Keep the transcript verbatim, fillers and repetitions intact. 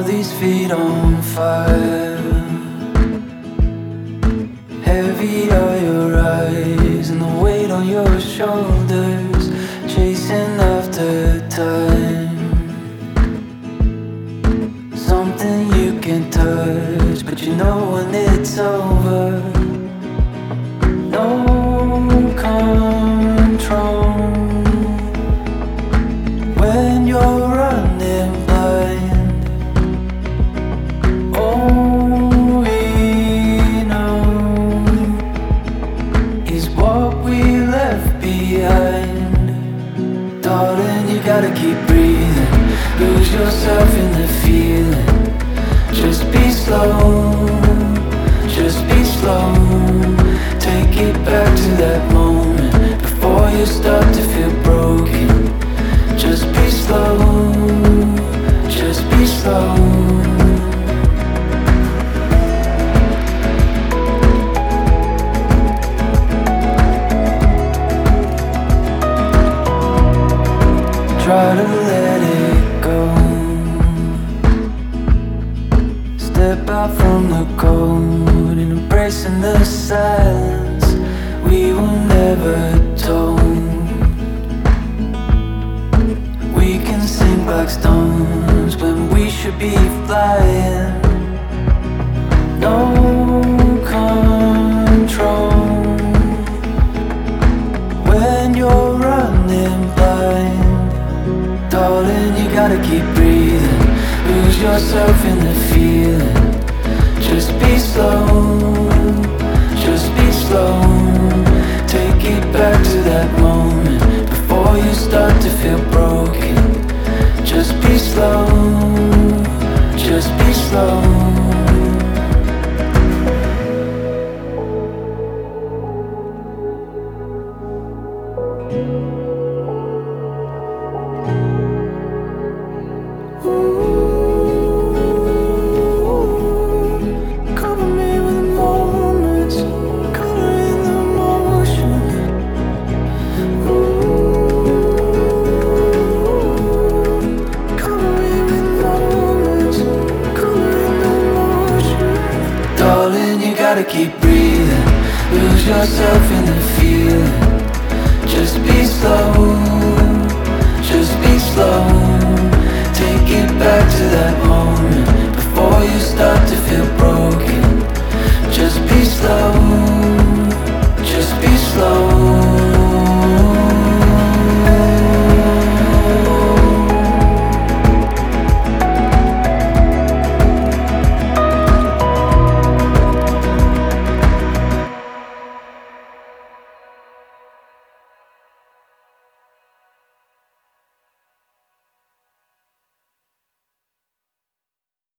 these feet on fire. Heavy are your eyes and the weight on your shoulders, chasing after time. Something you can touch, but you know when it's over. No control when you're running blind. All we know is what we left behind. Darling, you gotta keep breathing, lose yourself in the feeling. Just be slow, just be slow. Take it back to that moment before you start to feel broken. Just be slow, just be slow. Try to let it go. Step out from the cold and embracing the silence we were never told. We can sink like stones when we should be flying. No control when you're running blind. Darling, you gotta keep breathing, lose yourself in the feeling. Just be slow, just be slow. Take it back to that moment before you start to feel broken. Just be slow, just be slow. Gotta keep breathing, lose yourself in the feeling. Just be slow, just be slow. Take it back to that moment before you start to feel broken. Just be slow.